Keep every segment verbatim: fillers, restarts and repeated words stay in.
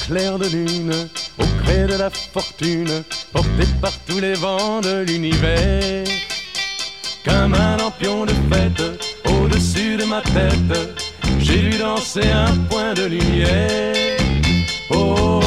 clair de lune, au gré de la fortune, porté par tous les vents de l'univers. Comme un lampion de fête, au-dessus de ma tête, j'ai vu danser un point de lumière. Oh, oh,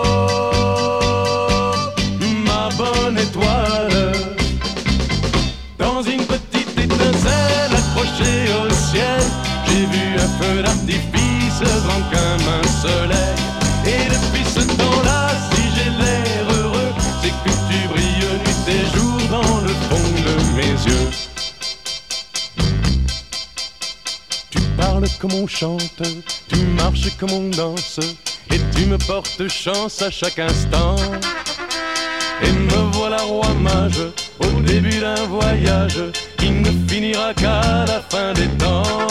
oh, ma bonne étoile, dans une petite étincelle accrochée au ciel, j'ai vu un feu d'artifice grand comme un soleil. Et depuis ce temps-là, si j'ai l'air heureux, c'est que tu brilles nuit et jour dans le fond de mes yeux. Tu parles comme on chante, tu marches comme on danse, et tu me portes chance à chaque instant. Et me voilà roi mage, au début d'un voyage qui ne finira qu'à la fin des temps.